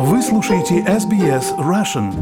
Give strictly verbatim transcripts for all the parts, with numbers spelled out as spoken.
Вы слушаете эс би эс Russian.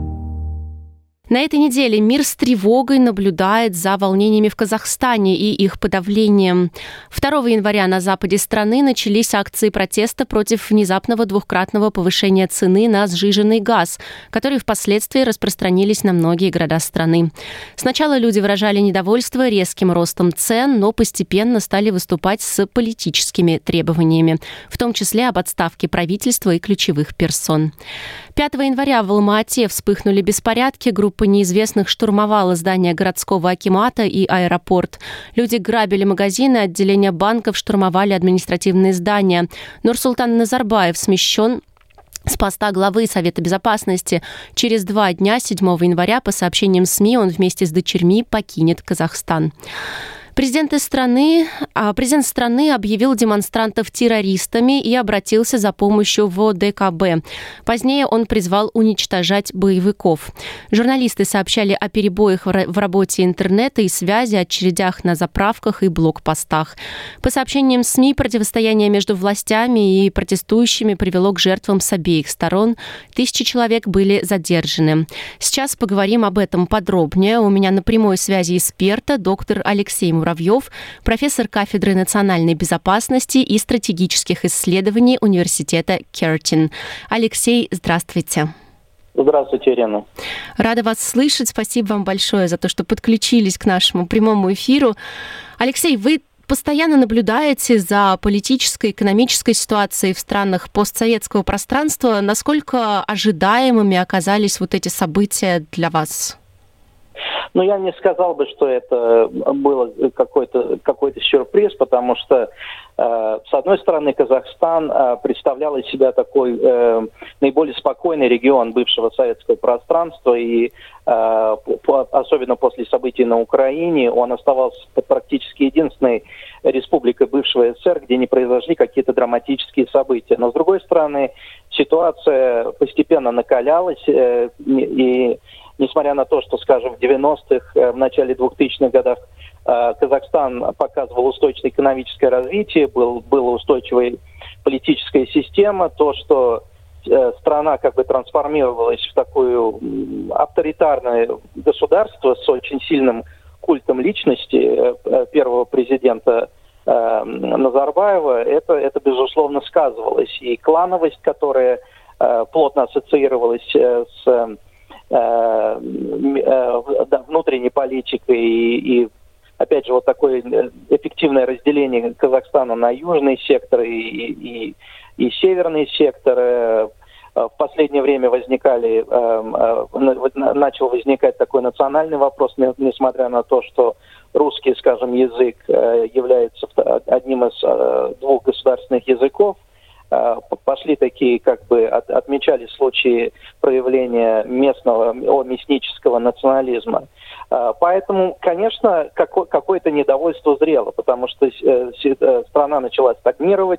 На этой неделе мир с тревогой наблюдает за волнениями в Казахстане и их подавлением. второго января на западе страны начались акции протеста против внезапного двукратного повышения цены на сжиженный газ, которые впоследствии распространились на многие города страны. Сначала люди выражали недовольство резким ростом цен, но постепенно стали выступать с политическими требованиями, в том числе об отставке правительства и ключевых персон. пятого января в Алма-Ате вспыхнули беспорядки, группа неизвестных штурмовала здание городского акимата и аэропорт. Люди грабили магазины, отделения банков, штурмовали административные здания. Нурсултан Назарбаев смещен с поста главы Совета Безопасности. Через два дня, седьмого января, по сообщениям СМИ, он вместе с дочерьми покинет Казахстан. Президент страны, президент страны объявил демонстрантов террористами и обратился за помощью в о дэ ка бэ. Позднее он призвал уничтожать боевиков. Журналисты сообщали о перебоях в работе интернета и связи, очередях на заправках и блокпостах. По сообщениям СМИ, противостояние между властями и протестующими привело к жертвам с обеих сторон. Тысячи человек были задержаны. Сейчас поговорим об этом подробнее. У меня на прямой связи эксперта, доктор Алексей Муравьев, профессор кафедры национальной безопасности и стратегических исследований университета Кёртин. Алексей, здравствуйте. Здравствуйте, Ирина. Рада вас слышать. Спасибо вам большое за то, что подключились к нашему прямому эфиру. Алексей, вы постоянно наблюдаете за политической, экономической ситуацией в странах постсоветского пространства. Насколько ожидаемыми оказались вот эти события для вас? Ну, я не сказал бы, что это было какой-то, какой-то сюрприз, потому что, э, с одной стороны, Казахстан э, представлял из себя такой э, наиболее спокойный регион бывшего советского пространства, и э, по, особенно после событий на Украине он оставался практически единственной республикой бывшего эс эс эс эр, где не произошли какие-то драматические события. Но, с другой стороны, ситуация постепенно накалялась, э, и несмотря на то, что, скажем, в девяностых, в начале двухтысячных годах Казахстан показывал устойчивое экономическое развитие, был, была устойчивая политическая система, то, что страна как бы трансформировалась в такое авторитарное государство с очень сильным культом личности первого президента Назарбаева, это, это безусловно сказывалось. И клановость, которая плотно ассоциировалась с внутренней политикой и, и, опять же, вот такое эффективное разделение Казахстана на южные секторы и, и, и северные секторы. В последнее время возникали, начал возникать такой национальный вопрос, несмотря на то, что русский, скажем, язык является одним из двух государственных языков. Пошли такие, как бы, от, отмечали случаи проявления местного, о, мяснического национализма. Поэтому, конечно, какое, какое-то недовольство зрело, потому что страна начала стагнировать,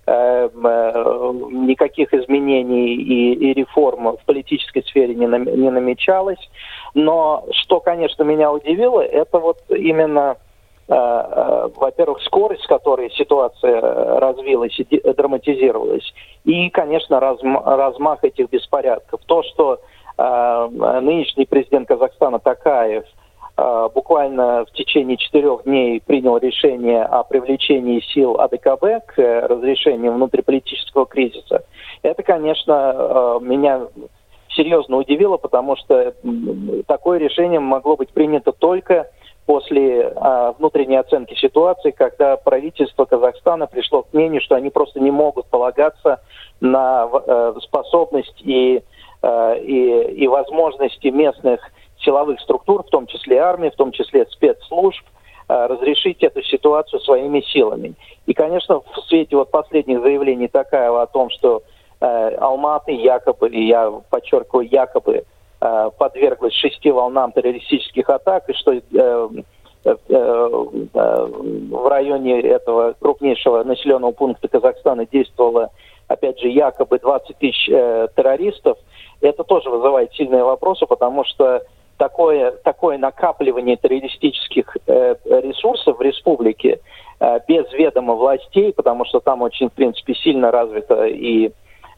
никаких изменений и, и реформ в политической сфере не, не намечалось. Но что, конечно, меня удивило, это вот именно... во-первых, скорость, с которой ситуация развилась и драматизировалась, и, конечно, разм- размах этих беспорядков. То, что э, нынешний президент Казахстана Токаев э, буквально в течение четырех дней принял решение о привлечении сил а дэ ка бэ к разрешению внутриполитического кризиса, это, конечно, э, меня серьезно удивило, потому что такое решение могло быть принято только после а, внутренней оценки ситуации, когда правительство Казахстана пришло к мнению, что они просто не могут полагаться на э, способность и, э, и, и возможности местных силовых структур, в том числе армии, в том числе спецслужб, э, разрешить эту ситуацию своими силами. И, конечно, в свете вот последних заявлений Токаева о том, что э, Алма-Аты якобы, и я подчеркиваю, якобы, подверглась шести волнам террористических атак, и что э, э, э, в районе этого крупнейшего населенного пункта Казахстана действовало, опять же, якобы двадцать тысяч э, террористов, это тоже вызывает сильные вопросы, потому что такое, такое накапливание террористических э, ресурсов в республике э, без ведома властей, потому что там очень, в принципе, сильно развито и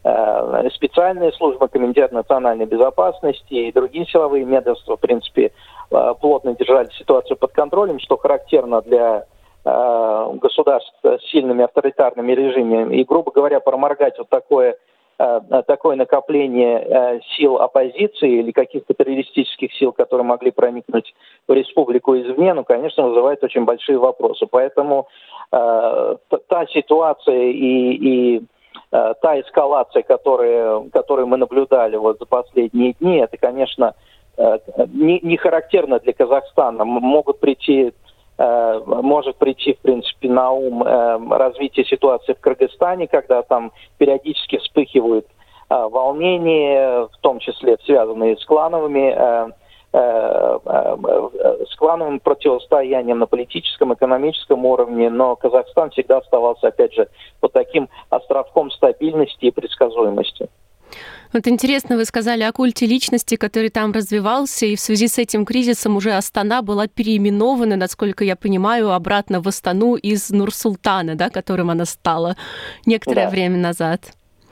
специальные службы, Комитет национальной безопасности и другие силовые ведомства, в принципе, плотно держали ситуацию под контролем, что характерно для государств с сильными авторитарными режимами. И, грубо говоря, проморгать вот такое, такое накопление сил оппозиции или каких-то террористических сил, которые могли проникнуть в республику извне, ну, конечно, вызывает очень большие вопросы. Поэтому э, та ситуация и, и э, та эскалация, которая, которую мы наблюдали вот за последние дни, это, конечно, э, не, не характерно для Казахстана. Могут прийти может прийти, в принципе, на ум э, развитие ситуации в Кыргызстане, когда там периодически вспыхивают э, волнения, в том числе связанные с клановыми, э, э, э, с клановым противостоянием на политическом, экономическом уровне, но Казахстан всегда оставался, опять же, вот таким островком стабильности и предсказуемости. Вот интересно, вы сказали о культе личности, который там развивался, и в связи с этим кризисом уже Астана была переименована, насколько я понимаю, обратно в Астану из Нур-Султана, да, которым она стала некоторое да. время назад.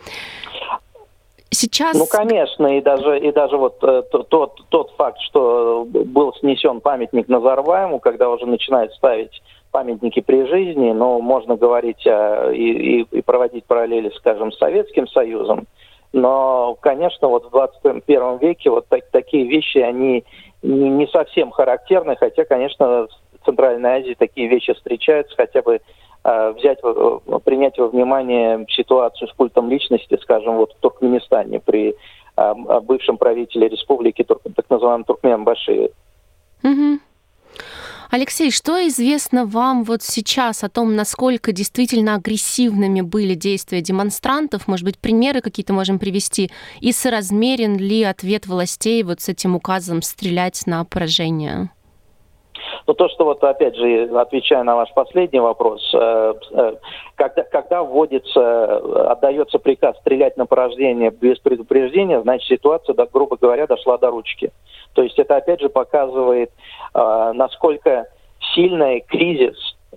Сейчас... Ну, конечно, и даже, и даже вот э, тот, тот факт, что был снесен памятник Назарбаеву, когда уже начинают ставить памятники при жизни, но можно говорить о, и, и, и проводить параллели, скажем, с Советским Союзом. Но, конечно, вот в двадцать первом веке вот так, такие вещи, они не, не совсем характерны, хотя, конечно, в Центральной Азии такие вещи встречаются, хотя бы э, взять, э, принять во внимание ситуацию с культом личности, скажем, вот в Туркменистане при э, бывшем правителе республики, так называемом Туркменбашире. Mm-hmm. Алексей, что известно вам вот сейчас о том, насколько действительно агрессивными были действия демонстрантов? Может быть, примеры какие-то можем привести? И соразмерен ли ответ властей вот с этим указом стрелять на поражение? Ну, то, что вот, опять же, отвечая на ваш последний вопрос, когда, когда вводится, отдается приказ стрелять на поражение без предупреждения, значит, ситуация, да, грубо говоря, дошла до ручки. То есть это, опять же, показывает, насколько сильный кризис,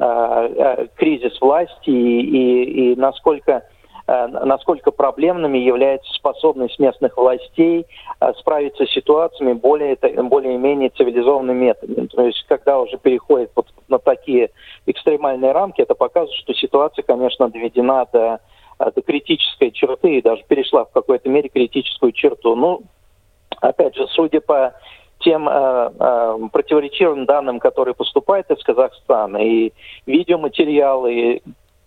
кризис власти и, и, и насколько... насколько проблемными является способность местных властей справиться с ситуациями более, более-менее цивилизованными методами. То есть, когда уже переходит вот на такие экстремальные рамки, это показывает, что ситуация, конечно, доведена до, до критической черты и даже перешла в какой-то мере критическую черту. Ну, опять же, судя по тем э, э, противоречивым данным, которые поступают из Казахстана, и видеоматериалы, и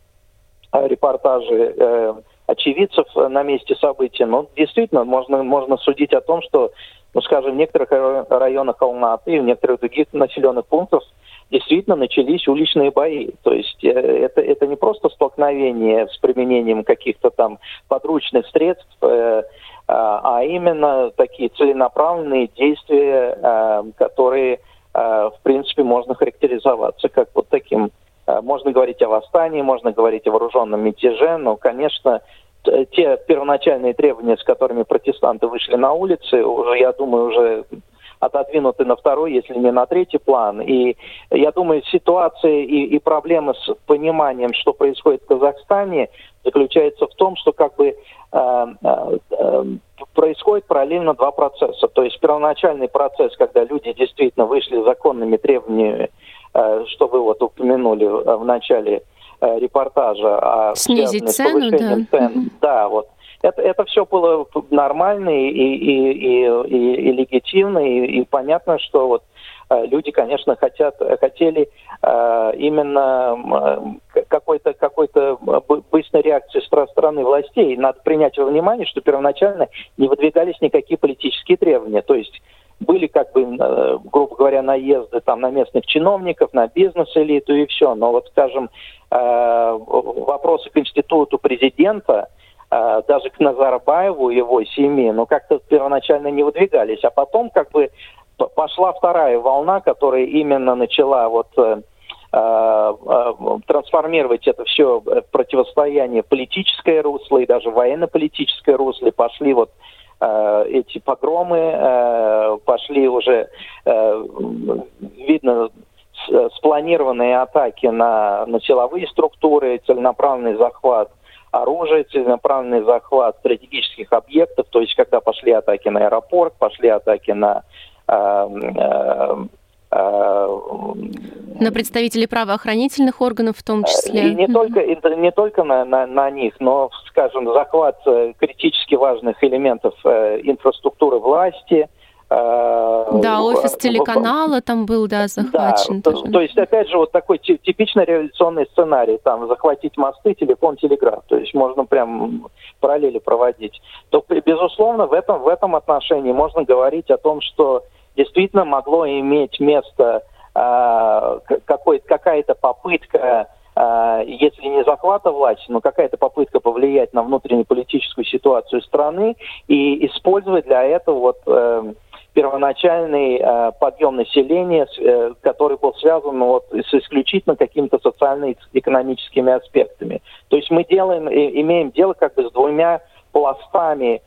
репортажи э, очевидцев на месте событий, но действительно можно, можно судить о том, что, ну, скажем, в некоторых районах Алматы и в некоторых других населенных пунктах действительно начались уличные бои. То есть э, это, это не просто столкновение с применением каких-то там подручных средств, э, а именно такие целенаправленные действия, э, которые, э, в принципе, можно характеризоваться как вот таким. Можно говорить о восстании, можно говорить о вооруженном мятеже, но, конечно, те первоначальные требования, с которыми протестанты вышли на улицы, уже, я думаю, уже отодвинуты на второй, если не на третий план. И я думаю, ситуация и, и проблемы с пониманием, что происходит в Казахстане, заключается в том, что как бы э, э, происходит параллельно два процесса. То есть первоначальный процесс, когда люди действительно вышли с законными требованиями, что вы вот упомянули в начале репортажа, о снизить цену, да. Цен. Да, вот. Это, это все было нормально и, и, и, и, и легитимно, и, и понятно, что вот люди, конечно, хотят, хотели э, именно какой-то, какой-то быстрой реакции со стороны властей. И надо принять во внимание, что первоначально не выдвигались никакие политические требования. То есть были, как бы, э, грубо говоря, наезды там на местных чиновников, на бизнес-элиту и все. Но вот, скажем, э, вопросы к институту президента, э, даже к Назарбаеву и его семье, ну, как-то первоначально не выдвигались. А потом, как бы, пошла вторая волна, которая именно начала вот э, э, трансформировать это все в противостояние в политическое русло и даже военно-политическое русло. Пошли вот э, эти погромы, э, пошли уже, э, видно, спланированные атаки на, на силовые структуры, целенаправленный захват оружия, целенаправленный захват стратегических объектов, то есть когда пошли атаки на аэропорт, пошли атаки на... Э, э, На представителей правоохранительных органов в том числе. И не только, и не только на, на, на них, но, скажем, захват критически важных элементов э, инфраструктуры власти. Э, да, офис телеканала там был, да, захвачен. Да, тоже. То, то есть, опять же, вот такой типичный революционный сценарий, там, захватить мосты, телефон, телеграф. То есть можно прям параллели проводить. То, безусловно, в этом, в этом отношении можно говорить о том, что действительно могло иметь место э, какой, какая-то попытка, э, если не захвата власти, но какая-то попытка повлиять на внутреннеполитическую ситуацию страны и использовать для этого вот, э, первоначальный э, подъем населения, э, который был связан вот, с исключительно какими-то социально-экономическими аспектами. То есть мы делаем, и, имеем дело как бы с двумя пластами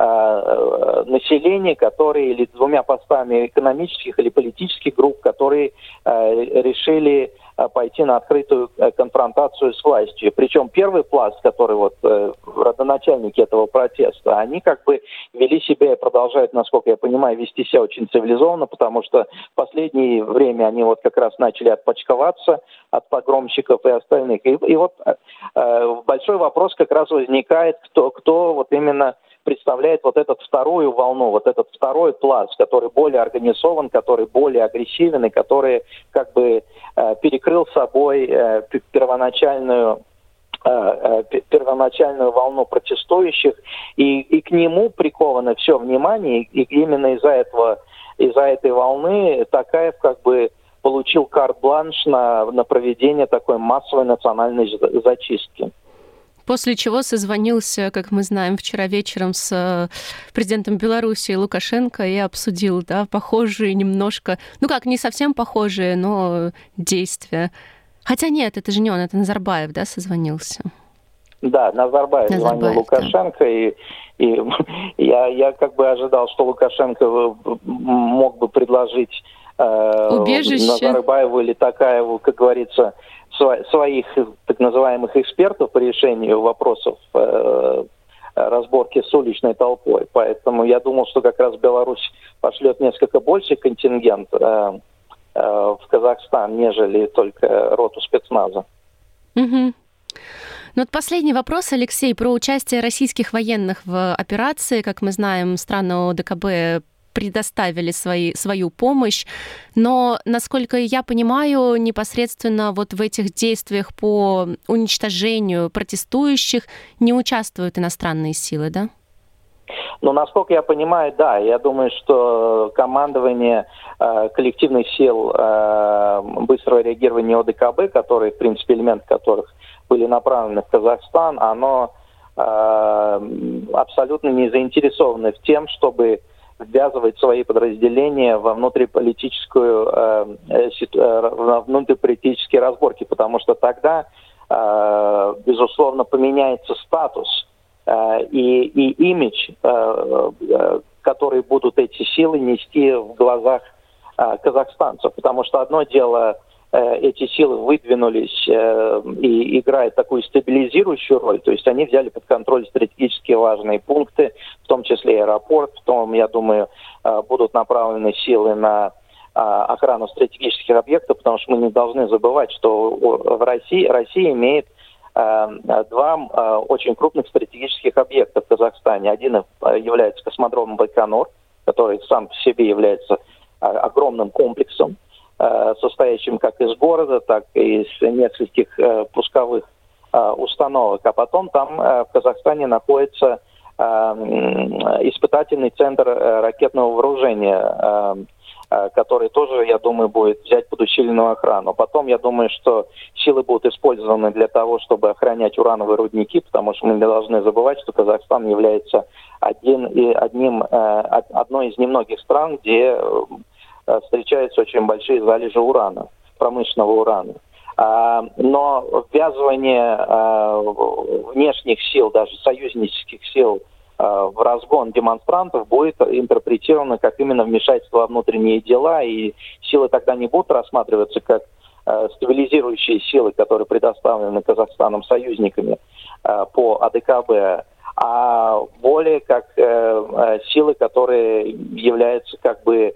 населения, которые, или двумя постами экономических или политических групп, которые э, решили э, пойти на открытую э, конфронтацию с властью. Причем первый пласт, который вот э, родоначальники этого протеста, они как бы вели себя и продолжают, насколько я понимаю, вести себя очень цивилизованно, потому что в последнее время они вот как раз начали отпочковаться от погромщиков и остальных. И, и вот э, большой вопрос как раз возникает, кто, кто вот именно представляет вот эту вторую волну, вот этот второй пласт, который более организован, который более агрессивен и который как бы э, перекрыл собой э, первоначальную э, э, первоначальную волну протестующих, и, и к нему приковано все внимание, и именно из-за этого, из-за этой волны Токаев как бы получил карт-бланш на, на проведение такой массовой национальной зачистки. После чего созвонился, как мы знаем, вчера вечером с президентом Беларуси Лукашенко и обсудил, да, похожие немножко, ну как, не совсем похожие, но действия. Хотя нет, это же не он, это Назарбаев, да, созвонился? Да, Назарбаев, Назарбаев звонил Лукашенко, да. и, и я, я как бы ожидал, что Лукашенко мог бы предложить э, Назарбаеву или Токаеву, как говорится, своих так называемых экспертов по решению вопросов э, разборки с уличной толпой. Поэтому я думал, что как раз Беларусь пошлет несколько больший контингент э, э, в Казахстан, нежели только роту спецназа. Угу. Ну вот последний вопрос, Алексей, про участие российских военных в операции. Как мы знаем, страны ОДКБ предоставили свои, свою помощь, но, насколько я понимаю, непосредственно вот в этих действиях по уничтожению протестующих не участвуют иностранные силы, да? Ну, насколько я понимаю, да. Я думаю, что командование э, коллективных сил э, быстрого реагирования ОДКБ, которые, в принципе, элементы которых были направлены в Казахстан, оно э, абсолютно не заинтересовано в тем, чтобы ввязывать свои подразделения во внутриполитическую, э, э, внутриполитические разборки, потому что тогда, э, безусловно, поменяется статус э, и, и имидж, э, э, который будут эти силы нести в глазах э, казахстанцев. Потому что одно дело, э, эти силы выдвинулись э, и играют такую стабилизирующую роль, то есть они взяли под контроль стратегически важные пункты, в том числе аэропорт, в том, я думаю, будут направлены силы на охрану стратегических объектов, потому что мы не должны забывать, что в России, Россия имеет два очень крупных стратегических объекта в Казахстане. Один является космодромом Байконур, который сам по себе является огромным комплексом, состоящим как из города, так и из нескольких пусковых установок. А потом там в Казахстане находится испытательный центр ракетного вооружения, который тоже, я думаю, будет взять под усиленную охрану. Потом, я думаю, что силы будут использованы для того, чтобы охранять урановые рудники, потому что мы не должны забывать, что Казахстан является один, одним, одной из немногих стран, где встречаются очень большие залежи урана, промышленного урана. Но ввязывание внешних сил, даже союзнических сил, в разгон демонстрантов будет интерпретировано как именно вмешательство во внутренние дела, и силы тогда не будут рассматриваться как стабилизирующие силы, которые предоставлены Казахстаном союзниками, по АДКБ, а более как силы, которые являются как бы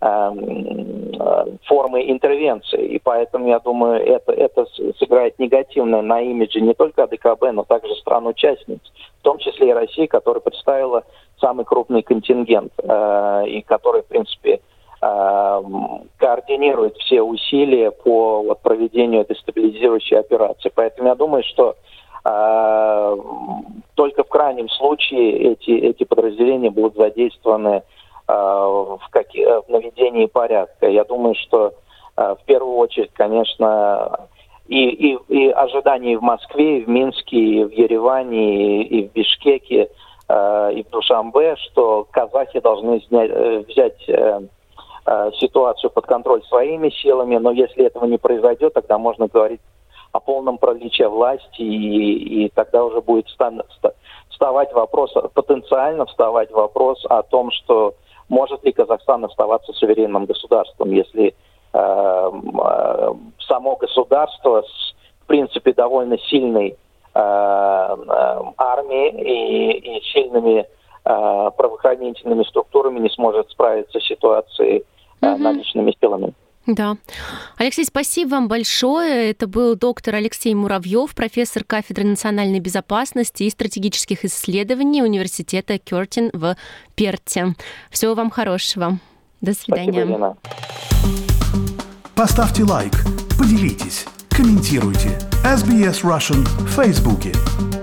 формы интервенции. И поэтому, я думаю, это, это сыграет негативно на имидже не только АДКБ, но также стран-участниц, в том числе и России, которая представила самый крупный контингент, э, и который, в принципе, э, координирует все усилия по вот, проведению этой стабилизирующей операции. Поэтому я думаю, что э, только в крайнем случае эти, эти подразделения будут задействованы в, каки, в наведении порядка. Я думаю, что в первую очередь, конечно, и, и, и ожидания в Москве, и в Минске, и в Ереване, и, и в Бишкеке, и в Душанбе, что казахи должны снять, взять ситуацию под контроль своими силами, но если этого не произойдет, тогда можно говорить о полном проличии власти, и, и тогда уже будет вставать вопрос, потенциально вставать вопрос о том, что может ли Казахстан оставаться суверенным государством, если э, э, само государство с, в принципе, довольно сильной э, э, армией и, и сильными э, правоохранительными структурами не сможет справиться с ситуацией э, mm-hmm. наличными силами. Да. Алексей, спасибо вам большое. Это был доктор Алексей Муравьев, профессор кафедры национальной безопасности и стратегических исследований Университета Кёртин в Перте. Всего вам хорошего. До свидания. Спасибо, Лена. Поставьте лайк, поделитесь, комментируйте. эс би эс Russian в Фейсбуке.